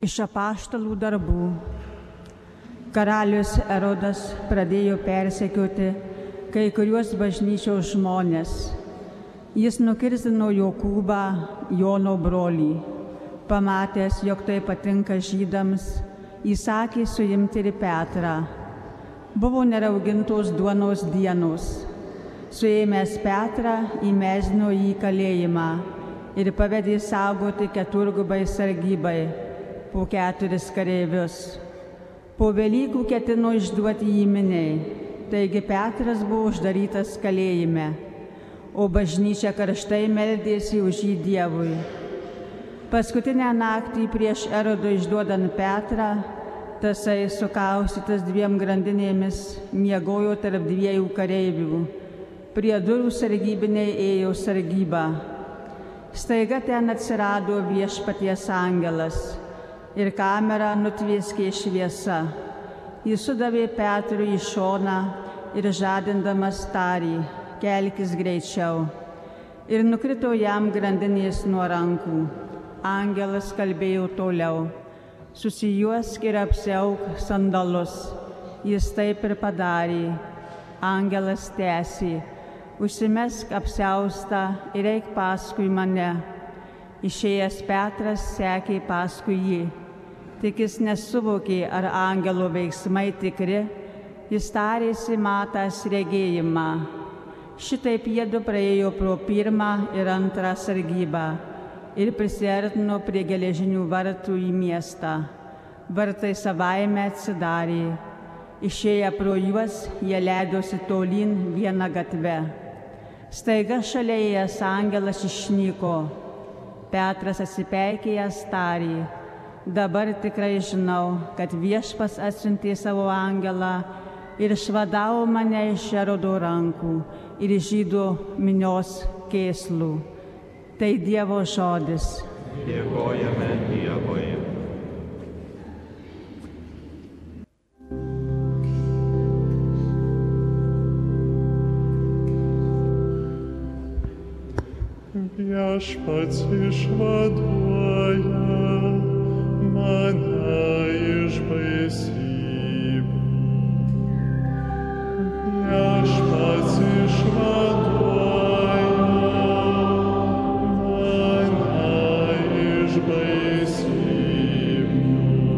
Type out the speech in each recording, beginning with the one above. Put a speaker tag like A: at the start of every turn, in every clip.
A: Iš apaštalų darbų. Karalius Erodas pradėjo persekioti kai kuriuos bažnyčios žmonės. Jis nukirsdino Jokūbą, Jono brolį. Pamatęs, jog tai patinka žydams, įsakė suimti ir Petrą. Buvo neraugintos duonos dienos. Suėmęs Petrą, įmesdino jį į kalėjimą ir pavedė saugoti keturgubai sargybai po 4 kareivius. Po Velykų ketino išduoti jį miniai, taigi Petras buvo uždarytas kalėjime, o bažnyčia karštai meldėsi už jį Dievui. Paskutinę naktį prieš Erodui išduodant Petrą, tasai sukaustytas 2 grandinėmis miegojo tarp 2 kareivių. Prie durų sargybiniai ėjo sargybą. Staiga ten atsirado Viešpaties angelas ir kamerą nutvieskė šviesa. Jis sudavė Petrui į šoną ir žadindamas tarė: kelkis greičiau. Ir nukrito jam grandinės nuo rankų. Angelas kalbėjo toliau: susijuosk ir apsiauk sandalus. Jis taip ir padarė. Angelas tęsė: užsimesk apsiaustą ir eik paskui mane. Išėjęs Petras sekė paskui jį. Tik jis nesuvokė, ar angelo veiksmai tikri, jis tarėsi matęs regėjimą. Šitaip jiedu praėjo pro 1 ir 2 sargybą ir prisiartino prie geležinių vartų į miestą. Vartai savaime atsidarė. Išėję pro juos, jie leidosi tolyn viena gatve. Staiga šalia ėjęs angelas išnyko. Petras atsipeikėjęs tarė: dabar tikrai žinau, kad Viešpats atsiuntė savo angelą ir išvadavo mane iš Erodo rankų ir žydų minios kėslų. Tai Dievo žodis.
B: Dėkojame Dievui.
C: Viešpats išvaduoja mane iš baisybių. Viešpats išvaduoja mane iš baisybių.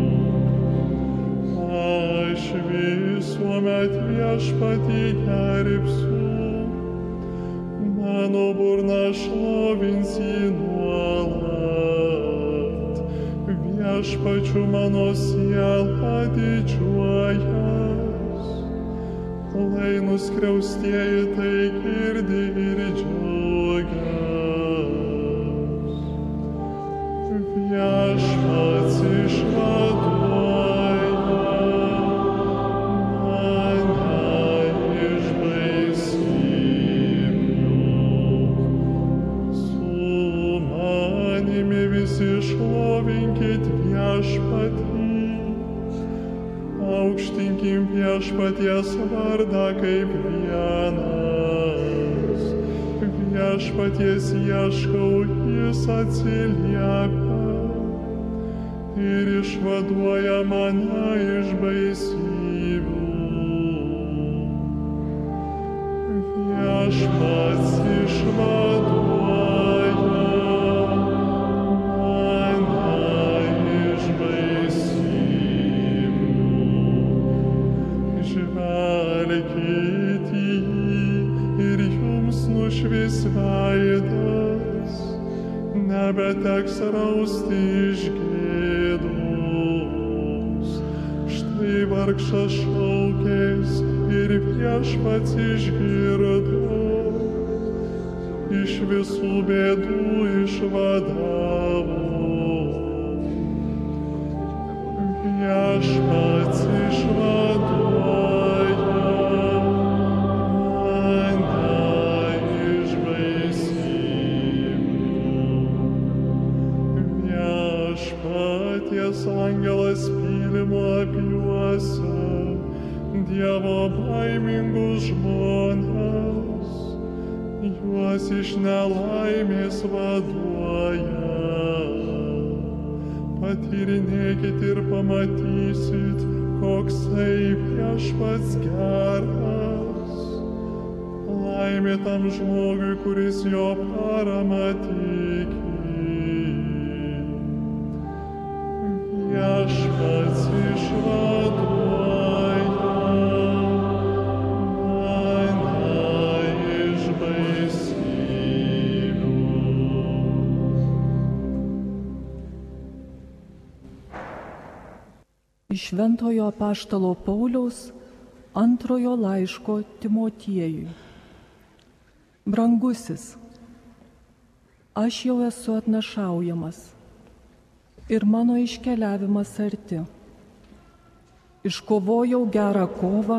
C: Aš visuomet Viešpatį gerbsiu, mano burna šlovins jį nuolat. Viešpačiu mano siela didžiuojas, lai nuskriaustieji tai girdi ir džiaugias. Viešpats išvaduoja mane iš baisybių. Su manimi visi šlovinkit Viešpatį, aukštinkim Viešpaties vardą kaip vienas. Viešpaties ieškau, jis atsiliepia ir išvaduoja mane iš baisybių. Viešpats išvaduoja mane iš baisybių. Žvelkit į jį ir jums nušvis veidas, nebeteks rausti iš gėdos. Štai vargšas šaukės ir Viešpats išgirdo, iš visų bėdų išvadavo. Viešpats išvaduoja mane iš baisybių. Viešpaties angelas pylimo apiuose Dievo baimingus žmones, juos iš nelaimės vaduoja. patyrinėkit ir pamatysit, koksai Viešpats geras. Laimė tam žmogui, kuris jo paramą tiki. Viešpats išvaduoja mane iš baisybių.
D: Iš Šventojo apaštalo Pauliaus antrojo laiško Timotiejui. Brangusis, aš jau esu atnašaujamas ir mano iškeliavimas arti. Iškovojau gerą kovą,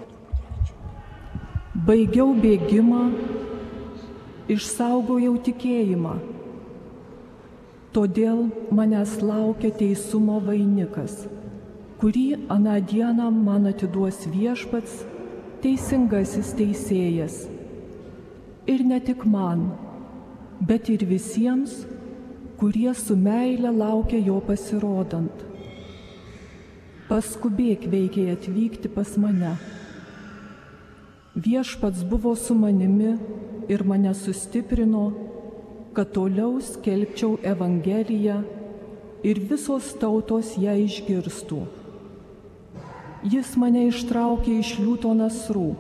D: baigiau bėgimą, išsaugojau tikėjimą. Todėl manęs laukia teisumo vainikas, kurį aną dieną man atiduos Viešpats, teisingasis teisėjas. Ir ne tik man, bet ir visiems, kurie su meile laukia jo pasirodant. Paskubėk veikiai atvykti pas mane. Viešpats buvo su manimi ir mane sustiprino, kad toliau skelbčiau Evangeliją ir visos tautos ją išgirstų. Jis mane ištraukė iš liūto nasrų.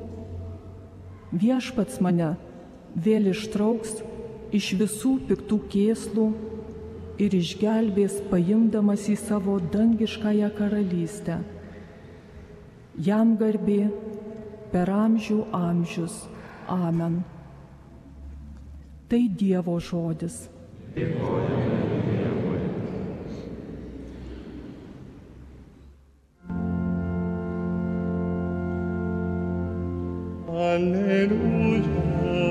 D: Viešpats mane vėl ištrauks iš visų piktų kėslų ir išgelbės paimdamas į savo dangiškąją karalystę. Jam garbė per amžių amžius. Amen. Tai Dievo žodis.
B: Dėkojame Dievui.
C: Alleluja.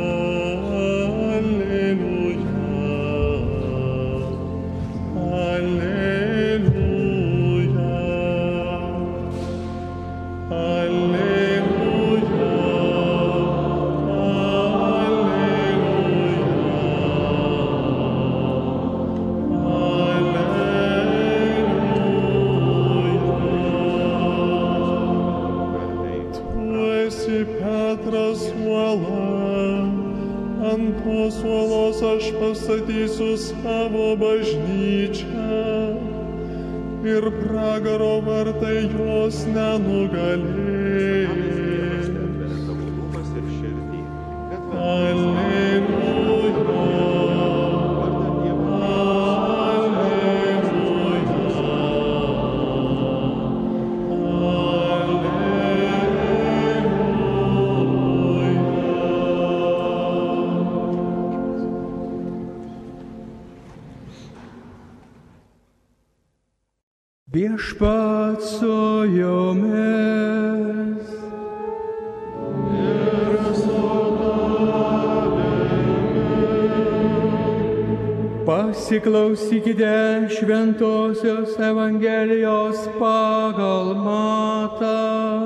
C: Pastatysiu savo bažnyčią ir pragaro vartai jos nenugalės.
E: Viešpats su jumis.
C: Ir su tavimi.
E: Pasiklausykite Šventosios Evangelijos pagal Matą.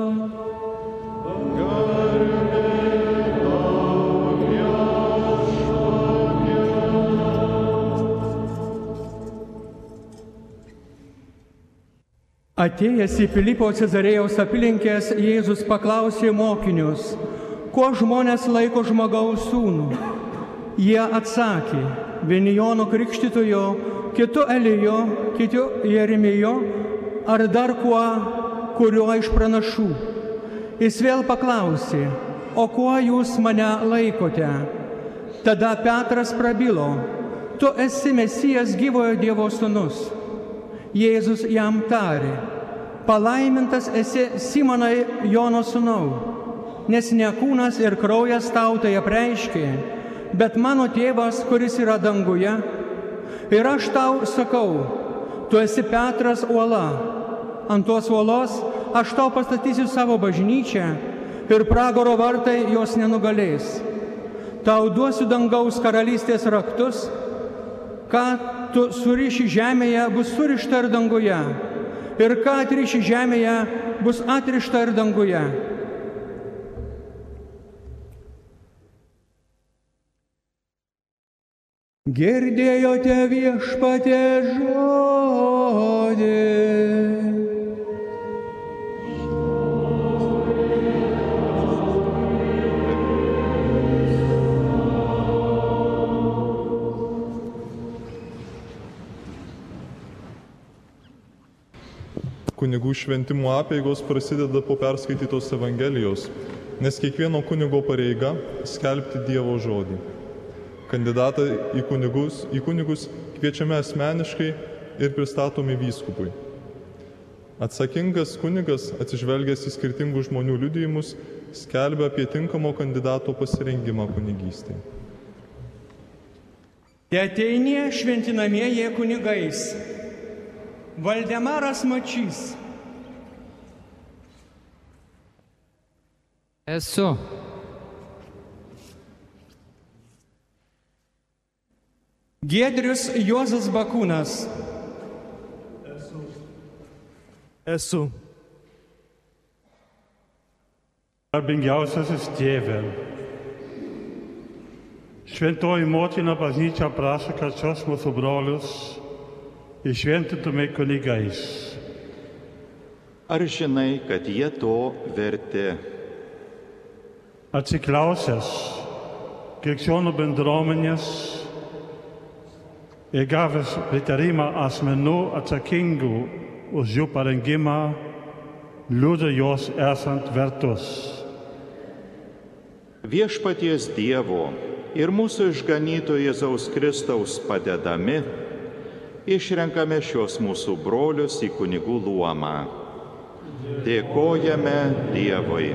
E: Atėjęs į Filipo Cezarėjos apylinkės, Jėzus paklausė mokinius, kuo žmonės laiko žmogaus sūnų. Jie atsakė, vieni Jono Krikštytojo, kitu Elijo, kitu Jeremijo, ar dar kuriuo iš pranašų. Jis vėl paklausė, o kuo jūs mane laikote? Tada Petras prabilo, tu esi Mesijas gyvojo Dievo sūnus. Jėzus jam tarė, palaimintas esi Simonai Jono sūnau, nes ne kūnas ir kraujas tau tai apreiškė, bet mano tėvas, kuris yra danguje. Ir aš tau sakau, tu esi Petras uola, ant tos uolos aš tau pastatysiu savo bažnyčią ir pragaro vartai jos nenugalės. Tau duosiu dangaus karalystės raktus, ką tu suriši žemėje, bus surišta ir danguje, ir ką atriši žemėje, bus atrišta ir danguje. Girdėjote Viešpaties žodį.
C: Kunigų šventimų apeigos prasideda po perskaitytos Evangelijos, nes kiekvieno kunigo pareiga skelbti Dievo žodį. Kandidatai į kunigus kviečiami asmeniškai ir pristatomi vyskupui. Atsakingas kunigas, atsižvelgęs į skirtingų žmonių liudijimus, skelbia apie tinkamo kandidato pasirengimą kunigystei.
E: Teateinie šventinamieji kunigais. Valdemaras Mačys.
F: Esu.
E: Giedrius Juozas Bakūnas.
G: Esu.
B: Garbingiausiasis tėve, šventoji motina bažnyčia prašo, kad šios mūsų brolius įšventintume kunigais.
H: Ar žinai, kad jie to verti?
B: Atsiklausęs krikščionių bendruomenės ir gavęs pritarimą asmenų atsakingų už jų parengimą, liudia jos esant vertus.
H: Viešpaties Dievo ir mūsų išganytojo Jėzaus Kristaus padedami, išrenkame šios mūsų brolius į kunigų luomą. Dėkojame Dievui.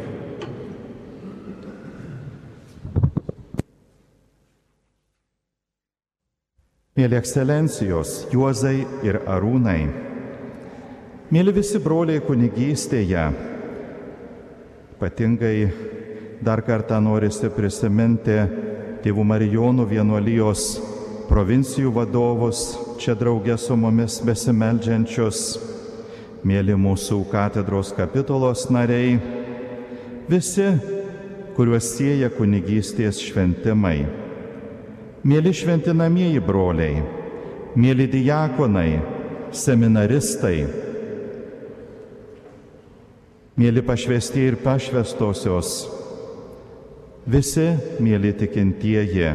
H: Mėly ekscelencijos, Juozai ir Arūnai, mėly visi broliai kunigystėje, ypatingai dar kartą norisi prisiminti tėvų Marijonų vienuolijos provincijų vadovus, čia draugė su mumis besimeldžiančius, mėly mūsų katedros kapitulos nariai, visi, kuriuos sieja kunigystės šventimai. Mėly šventinamieji broliai, mėly diakonai, seminaristai, mėly pašvestieji ir pašvestosios, visi mėly tikintieji.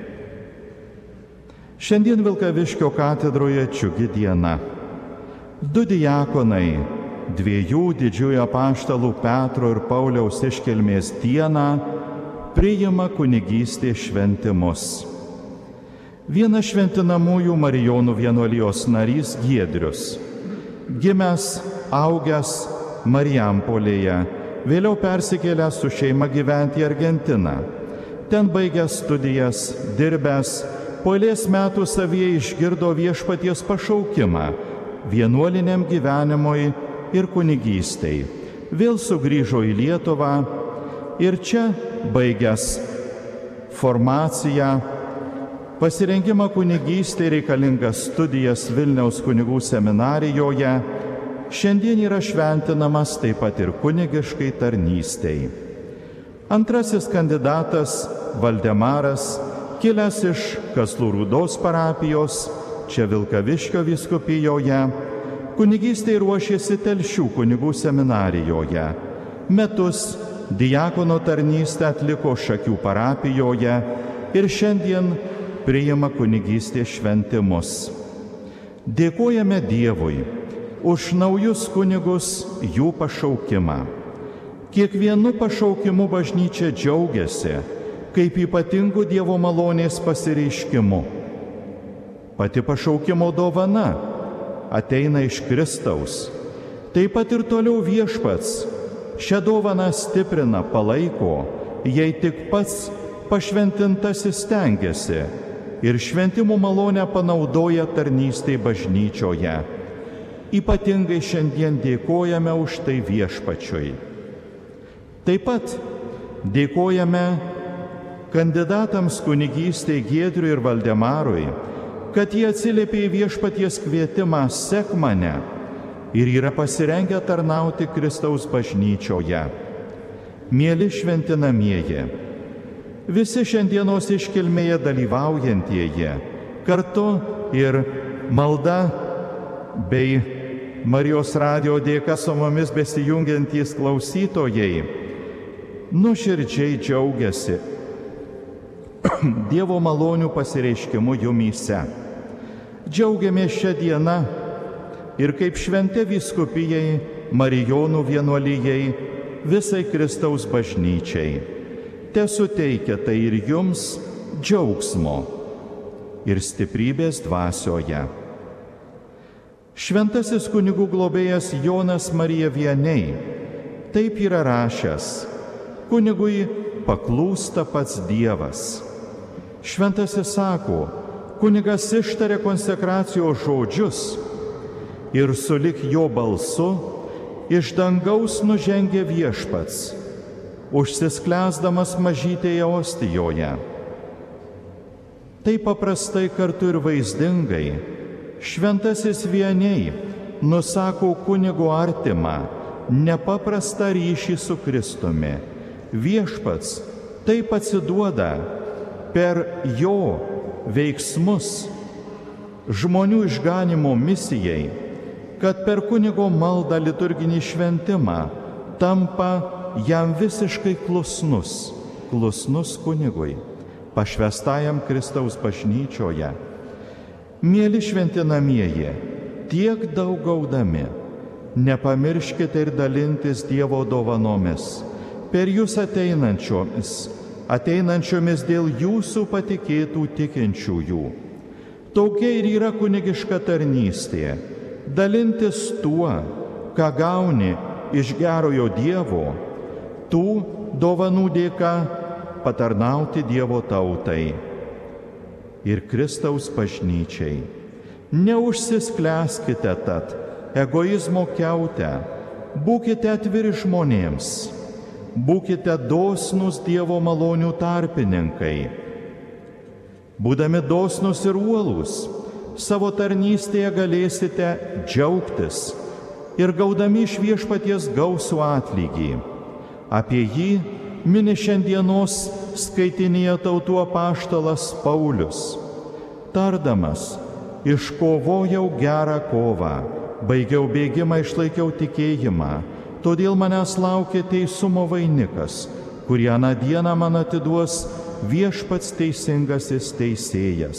H: Šiandien Vilkaviškio katedroje džiugi diena. 2 diakonai, 2 didžiųjų apaštalų Petro ir Pauliaus iškilmės dieną priima kunigystės šventimus. Vienas šventinamųjų Marijonų vienuolijos narys Giedrius, gimęs, augęs Marijampolėje, vėliau persikėlęs su šeima gyventi į Argentiną. Ten baigęs studijas, dirbęs, po eilės metų savyje išgirdo viešpaties pašaukimą vienuoliniam gyvenimui ir kunigystei. Vėl sugrįžo į Lietuvą ir čia, baigęs formaciją, pasirengimą kunigystei reikalingas studijas Vilniaus kunigų seminarijoje, šiandien yra šventinamas taip pat ir kunigiškai tarnystei. Antrasis kandidatas Valdemaras, kilęs iš Kazlų Rūdos parapijos, čia Vilkaviškio vyskupijoje, kunigystei ruošėsi Telšių kunigų seminarijoje. Metus diakono tarnystę atliko Šakių parapijoje ir šiandien priima kunigystės šventimus. Dėkojame Dievui už naujus kunigus, jų pašaukimą. Kiekvienu pašaukimu bažnyčia džiaugiasi, kaip ypatingų Dievo malonės pasireiškimu. Pati pašaukimo dovana ateina iš Kristaus. Taip pat ir toliau viešpats šią dovaną stiprina, palaiko, jei tik pats pašventintasis stengiasi ir šventimų malonę panaudoja tarnystei bažnyčioje. Ypatingai šiandien dėkojame už tai viešpačiui. Taip pat dėkojame kandidatams kunigystei Giedriui ir Valdemarui, kad jie atsiliepė į viešpaties kvietimą "Sek mane" ir yra pasirengę tarnauti Kristaus bažnyčioje. Mėly šventinamieji, visi šiandienos iškilmėje dalyvaujantieji, kartu ir malda bei Marijos radijo dėka su mumis besijungiantys klausytojai nuoširdžiai džiaugiasi Dievo malonių pasireiškimu jumyse. Džiaugiamės šią dieną ir kaip šventė vyskupijai, Marijonų vienuolijai, visai Kristaus bažnyčiai. Te suteikia tai ir jums džiaugsmo ir stiprybės dvasioje. Šventasis kunigų globėjas Jonas Marija Vianney taip yra rašęs: kunigui paklūsta pats Dievas. Šventasis sako, kunigas ištarė konsekracijos žodžius ir sulig jo balsu iš dangaus nužengė Viešpats, užsisklęsdamas mažytėje ostijoje. Taip paprastai kartu ir vaizdingai šventasis Vianney nusako kunigo artimą, nepaprastą ryšį su Kristumi. Viešpats taip atsiduoda per jo veiksmus žmonių išganimo misijai, kad per kunigo maldą liturginį šventimą tampa jam visiškai klusnus kunigui, pašvęstajam Kristaus bažnyčioje. Mieli šventinamieji, tiek daug gaudami, nepamirškite ir dalintis Dievo dovanomis, per jūs ateinančiomis dėl jūsų patikėtų tikinčiųjų. Tokia ir yra kunigiška tarnystė – dalintis tuo, ką gauni iš gerojo Dievo, tų dovanų dėka patarnauti Dievo tautai ir Kristaus bažnyčiai. Neužsisklęskite tad egoizmo kiaute, būkite atviri žmonėms, būkite dosnūs Dievo malonių tarpininkai. Būdami dosnūs ir uolūs, savo tarnystėje galėsite džiaugtis ir gaudami iš Viešpaties gausų atlygį. Apie jį mini šiandienos skaitinėje tautų apaštalas Paulius, tardamas: iškovojau gerą kovą, baigiau bėgimą, išlaikiau tikėjimą, todėl manęs laukia teisumo vainikas, kurį aną dieną man atiduos Viešpats teisingasis teisėjas.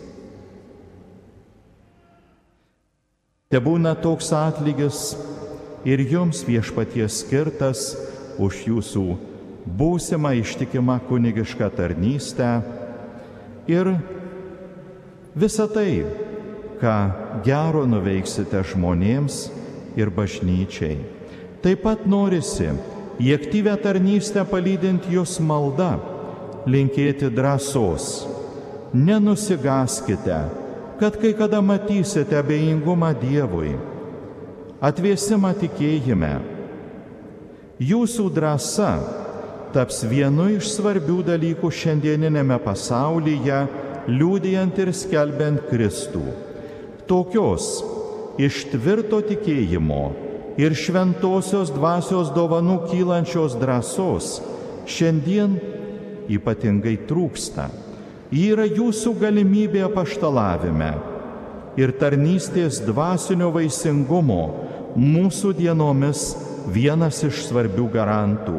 H: Tebūna toks atlygis ir jums Viešpaties skirtas už jūsų būsimą ištikimą kunigišką tarnystę ir visą tai, ką gero nuveiksite žmonėms ir bažnyčiai. Taip pat norisi į aktyvią tarnystę palydint jūs malda, linkėti drąsos. Nenusigaskite, kad kai kada matysite abejingumą Dievui, atvėsimą tikėjime. Jūsų drąsa taps vienu iš svarbių dalykų šiandieninėme pasaulyje, liudijant ir skelbiant Kristų. Tokios iš tvirto tikėjimo ir šventosios dvasios dovanų kylančios drąsos šiandien ypatingai trūksta. Ji yra jūsų galimybė apaštalavime ir tarnystės dvasinio vaisingumo mūsų dienomis vienas iš svarbių garantų.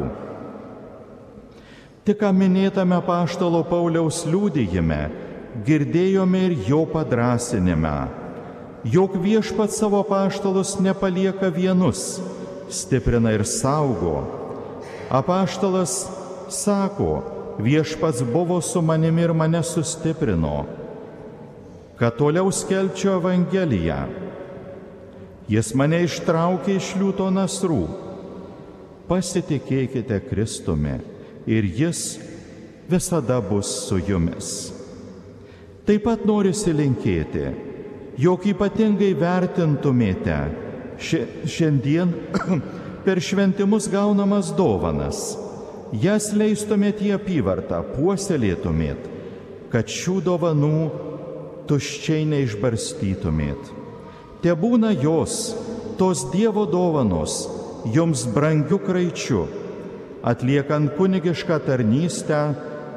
H: Tik ką minėtame apaštalo Pauliaus liudijime girdėjome ir jo padrąsinimą, jog Viešpats savo apaštalus nepalieka vienus, stiprina ir saugo. Apaštalas sako: Viešpats buvo su manimi ir mane sustiprino, kad toliau skelbčiau Evangeliją. Jis mane ištraukė iš liūto nasrų. Pasitikėkite Kristumi ir jis visada bus su jumis. Taip pat norisi linkėti, jog ypatingai vertintumėte šiandien per šventimus gaunamas dovanas. Jas leistumėt į apyvartą, puoselėtumėt, kad šių dovanų tuščiai neišbarstytumėt. Tebūna jos, tos Dievo dovanos, jums brangiu kraičiu, atliekant kunigišką tarnystę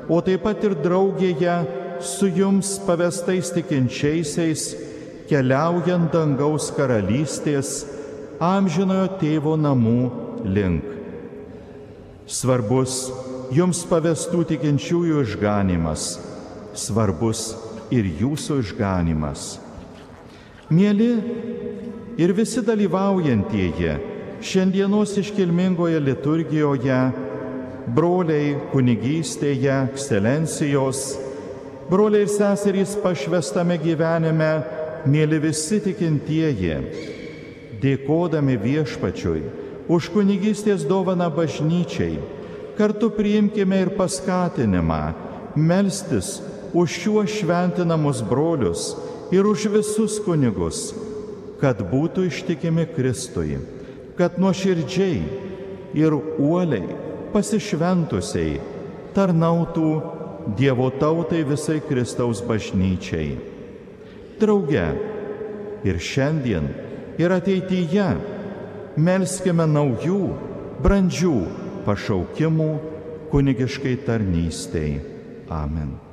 H: o taip pat ir draugėje su jums pavestais tikinčiaisiais, keliaujant dangaus karalystės amžinojo tėvo namų link. Svarbus jums pavestų tikinčiųjų išganymas, svarbus ir jūsų išganymas. Mieli ir visi dalyvaujantieji šiandienos iškilmingoje liturgijoje, broliai kunigystėje, ekscelencijos, broliai ir seserys pašvestame gyvenime, mieli visi tikintieji, dėkodami Viešpačiui už kunigystės dovaną bažnyčiai, kartu priimkime ir paskatinimą melstis už šiuos šventinamus brolius ir už visus kunigus, kad būtų ištikimi Kristui, kad nuoširdžiai ir uoliai pasišventusiai tarnautų Dievo tautai visai Kristaus bažnyčiai. Drauge ir šiandien ir ateityje melskime naujų, brandžių pašaukimų kunigiškai tarnystei. Amen.